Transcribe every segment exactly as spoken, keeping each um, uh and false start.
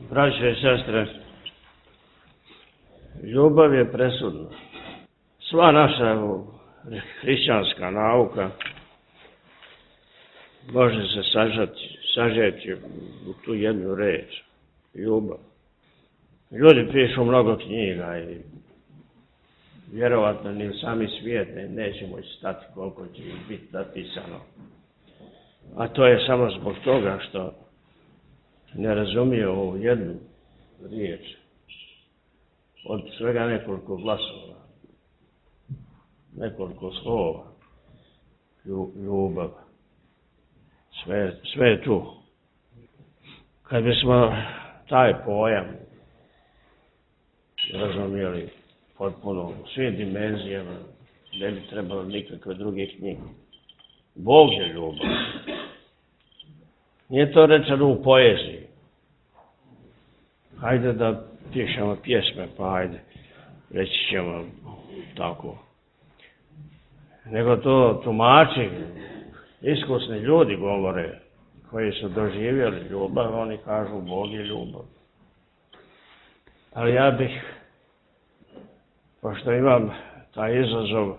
Braćo i sestre, ljubav je presudna. Sva naša hrišćanska nauka može se sažeti, sažeti u tu jednu reč, ljubav. Ljudi pišu mnogo knjiga i vjerovatno ni u sami svijet ne, neće moći stati koliko će biti napisano. A to je samo zbog toga što ne razumije ovu jednu riječ od svega nekoliko glasova, nekoliko slova, ljubav. Sve, sve je tu. Kad bismo taj pojam razumijeli potpuno u svim dimenzijama, ne bi trebalo nikakve druge knjige. Bog je ljubav. Nije to rečeno u poeziji. Hajde da pišemo pjesme, pa hajde, reći ćemo tako. Nego to tumači, iskusni ljudi govore, koji su doživjeli ljubav, oni kažu Bog je ljubav. Ali ja bih, pošto imam taj izazov,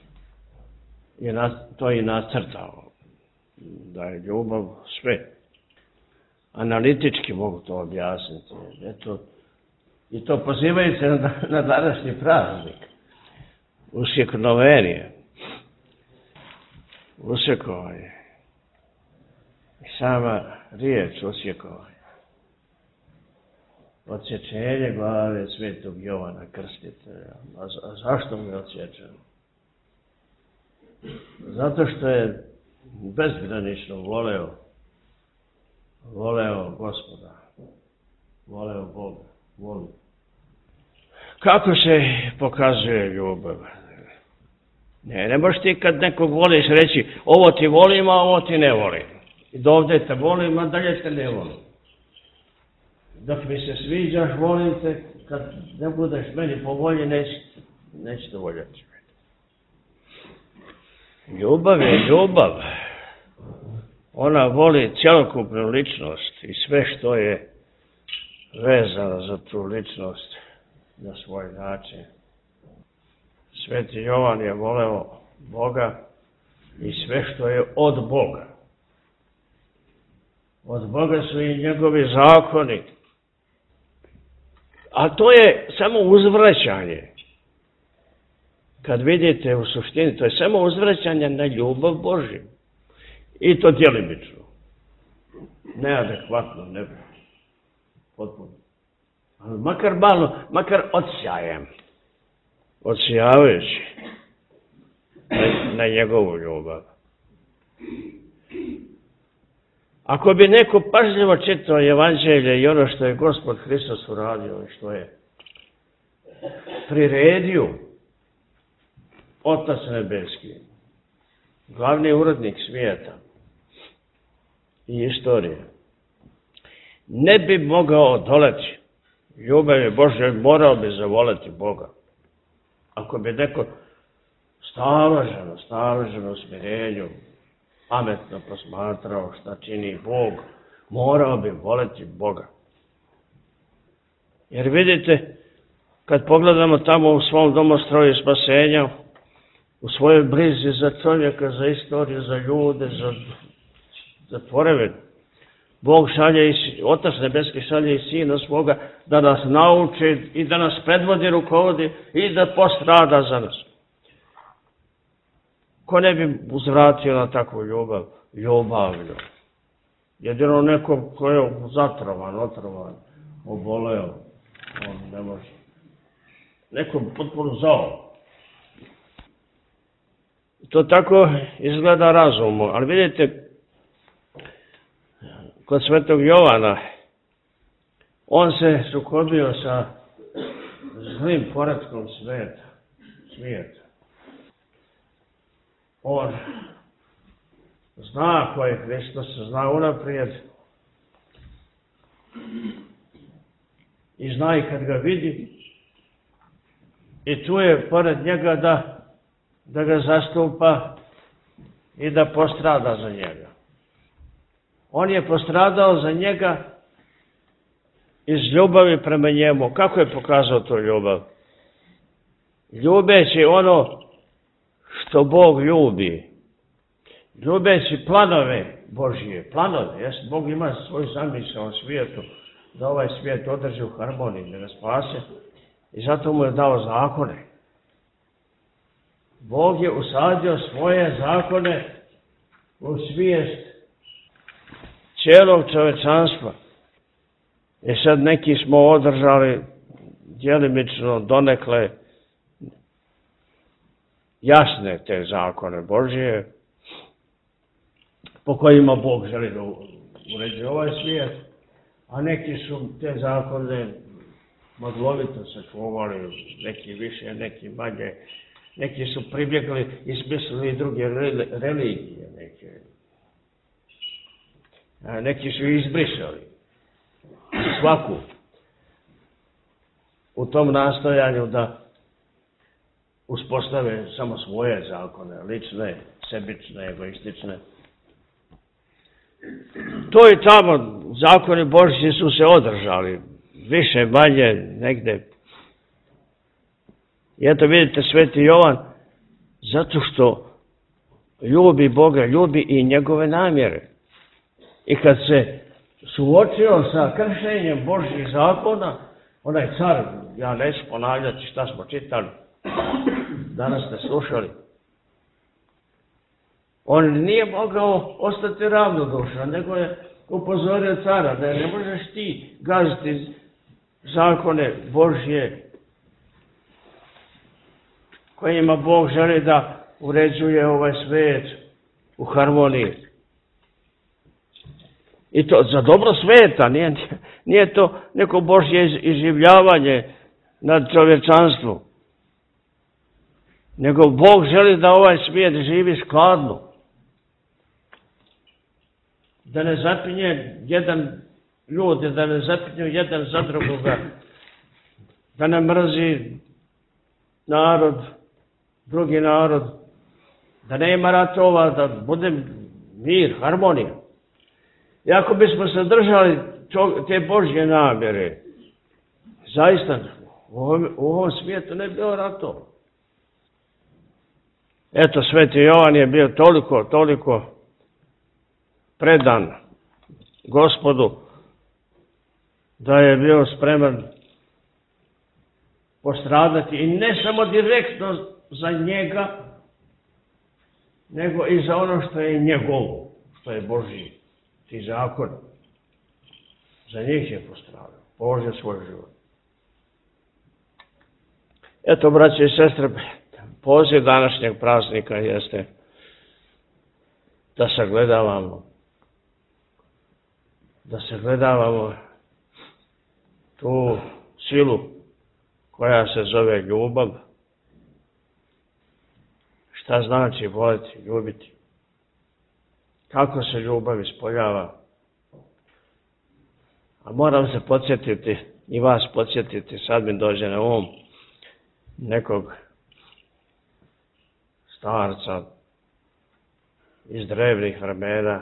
to i nacrtao, da je ljubav sve. Analitički mogu to objasniti. Eto, i to pozivajući se na, na današnji praznik. Usjeknovenije. Usjekovanje. I sama riječ usjekovanje. Odsječenje glave svetog Jovana Krstitelja. A, a zašto mu je odsječeno? Zato što je bezgranično voleo voleo Gospoda, voleo Boga, volio. Kako se pokazuje ljubav? Ne, ne možeš ti kad nekog voliš reći ovo ti volim, a ovo ti ne volim. I dovde te volim, a dalje te ne volim. Dok mi se sviđaš, volim te, kad ne budeš meni po volji, nećete voljeti. Ljubav je ljubav. Ona voli cjelokupnu ličnost i sve što je vezano za tu ličnost na svoj način. Sveti Jovan je voleo Boga i sve što je od Boga. Od Boga su i njegovi zakoni. A to je samo uzvraćanje. Kad vidite u suštini, to je samo uzvraćanje na ljubav Božju. I to djelimično. Neadekvatno, ne potpuno. Ali makar malo, makar odsjajem. Odsjavajući na, na njegovu ljubav. Ako bi neko pažljivo čitao evanđelje i ono što je Gospod Hristos uradio i što je priredio Otac nebeski, glavni urednik svijeta i istorije, ne bi mogao odoleti ljubavi Božjoj, morao bi zavoleti Boga. Ako bi neko staloženo, staloženo u smirenju, pametno posmatrao šta čini Bog, morao bi voleti Boga. Jer vidite, kad pogledamo tamo u svom domostroju spasenja, u svojoj brizi za čovjeka, za istoriju, za ljude, za, za tvorevinu, Bog šalje, i, Otac nebeski šalje i Sina svoga da nas nauči i da nas predvodi, rukovodi i da postrada za nas. Ko ne bi uzvratio na takvu ljubav? Ljubavlju. Jedino neko ko je zatrovan, otrovan, oboleo, on ne može. Neko potpuno zao. To tako izgleda razumu, ali vidite, kod svetog Jovana, on se sukobio sa zlim poretkom svijeta. svijeta. On zna ko je Hristos, zna unaprijed i zna i kad ga vidi i tu je pored njega da da ga zastupa i da postrada za njega. On je postradao za njega iz ljubavi prema njemu. Kako je pokazao tu ljubav? Ljubeći ono što Bog ljubi. Ljubeći planove Božije. Planove. Jes, Bog ima svoju zamisao u svijetu, da ovaj svijet održi u harmoniji, da ga spase. I zato mu je dao zakone. Bog je usadio svoje zakone u svijest cijelog čovečanstva. I sad neki smo održali djelimično donekle jasne te zakone Božije, po kojima Bog želi da uređuje ovaj svijet, a neki su te zakone maglovito sačuvali, neki više, neki manje, neki su pribjegli i smislili i druge religije, neke. A neki su izbrisali svaku u tom nastojanju da uspostave samo svoje zakone, lične, sebične, egoistične. To i tamo zakoni Božji su se održali, više, manje, negde. I eto vidite, Sveti Jovan, zato što ljubi Boga, ljubi i njegove namjere. I kad se suočio sa kršenjem Božjih zakona, onaj car, ja neću ponavljati šta smo čitali, danas ste slušali, on nije mogao ostati ravnodušan, nego je upozorio cara da ne možeš ti gaziti zakone Božje kojima Bog želi da uređuje ovaj svijet u harmoniji. I to za dobro svijeta, nije, nije to neko Božje iživljavanje nad čovječanstvom. Nego Bog želi da ovaj svijet živi skladno. Da ne zapinje jedan ljudi, da ne zapinju jedan za drugoga. Da ne mrzi narod, drugi narod. Da nema ratova, da bude mir, harmonija. I ako bismo se držali te Božje namjere, zaista u ovom, u ovom svijetu ne bi bilo ratova. Eto, Sveti Jovan je bio toliko, toliko predan Gospodu, da je bio spreman postradati i ne samo direktno za njega, nego i za ono što je njegovo, što je Božji, ti zakon. Za njih je postradao, položio svoj život. Eto, braće i sestre, poziv današnjeg praznika jeste da sagledavamo, da sagledavamo tu silu koja se zove ljubav. Šta znači voliti, ljubiti? Kako se ljubav ispoljava? A moram se podsjetiti i vas podsjetiti, sad mi dođe na um nekog starca iz drevnih vremena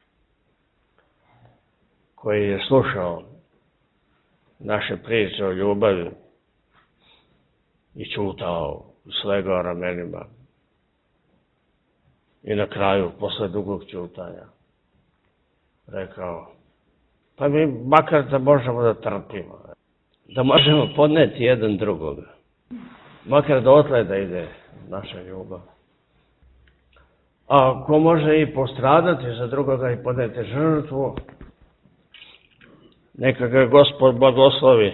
koji je slušao naše priče o ljubavi i čutao, slegao ramenima. I na kraju, posle dugog čutanja, rekao, pa mi makar da možemo da trpimo, da možemo podneti jedan drugoga, makar da otle da ide naša ljubav. A ko može i postradati za drugoga i podneti žrtvu, neka ga Gospod blagoslovi.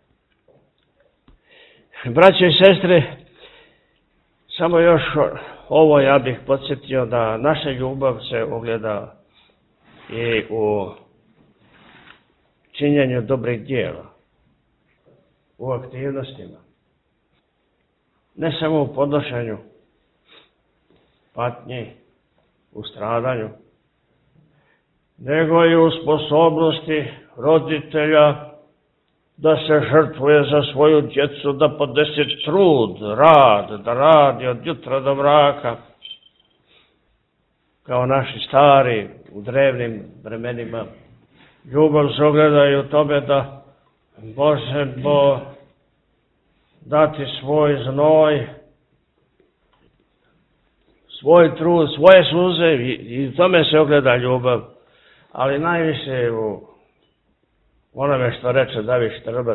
Braće i sestre, samo još ovo ja bih podsjetio da naša ljubav se ogleda i u činjenju dobrih djela, u aktivnostima. Ne samo u podnošenju patnji, u stradanju, nego i u sposobnosti roditelja da se žrtvuje za svoju djecu, da podnese trud, rad, da radi od jutra do mraka, kao naši stari u drevnim vremenima. Ljubav se ogleda i u tome da možemo dati svoj znoj, svoj trud, svoje suze i u tome se ogleda ljubav, ali najviše u onome što reče David Štrbac.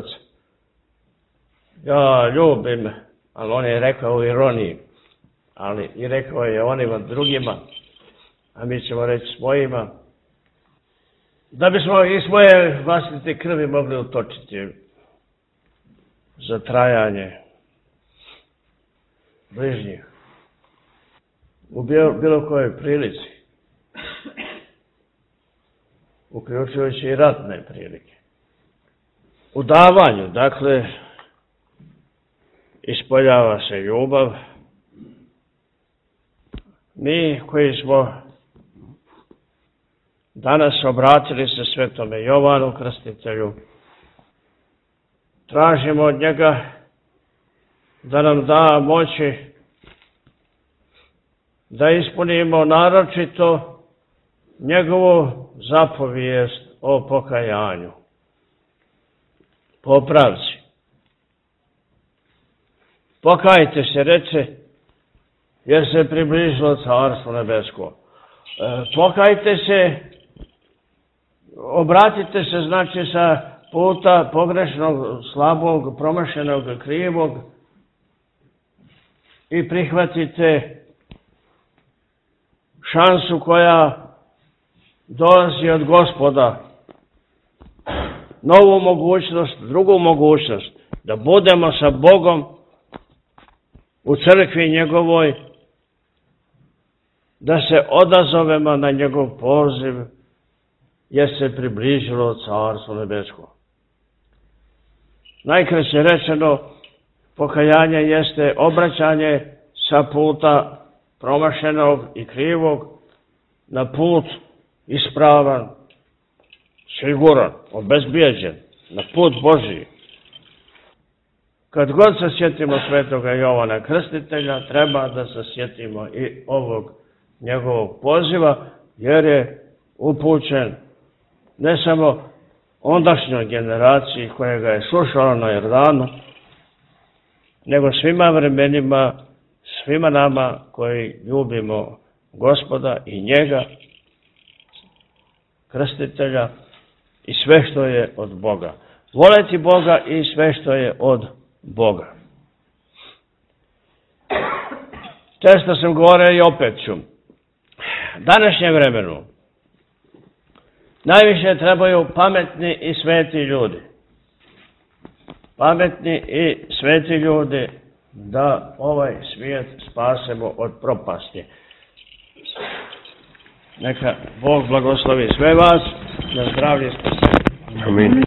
Ja ljubim, ali on je rekao u ironiji, ali i rekao je onima drugima, a mi ćemo reći svojima, da bismo i svoje vlastite krvi mogli utočiti za trajanje bližnjih u bilo kojoj prilici, uključujući i ratne prilike. U davanju, dakle, ispoljava se ljubav. Mi koji smo danas obratili se Svetome Jovanu Krstitelju, tražimo od njega da nam da moći da ispunimo naročito njegovu zapovijest o pokajanju, popravci. Pokajte se, reče, jer se približilo Carstvo nebesko. E, pokajte se, obratite se, znači, sa puta pogrešnog, slabog, promašenog, krivog i prihvatite šansu koja dolazi od Gospoda, novu mogućnost, drugu mogućnost, da budemo sa Bogom u crkvi njegovoj, da se odazovemo na njegov poziv, jer se približilo Carstvo nebesko. Najkraće rečeno, pokajanje jeste obraćanje sa puta promašenog i krivog na put ispravan, siguran, obezbijeđen, na put Božiji. Kad god se sjetimo Svetoga Jovana Krstitelja, treba da se sjetimo i ovog njegovog poziva, jer je upućen ne samo ondašnjoj generaciji koja ga je slušala na Jordanu, nego svima vremenima, svima nama koji ljubimo Gospoda i njega, Krstitelja, i sve što je od Boga. Voleti Boga i sve što je od Boga. Često sam govorio i opet ću. Današnjem vremenu najviše trebaju pametni i sveti ljudi. Pametni i sveti ljudi da ovaj svijet spasemo od propasti. Neka Bog blagoslovi sve vas, na zdravlje spasenje. Amin.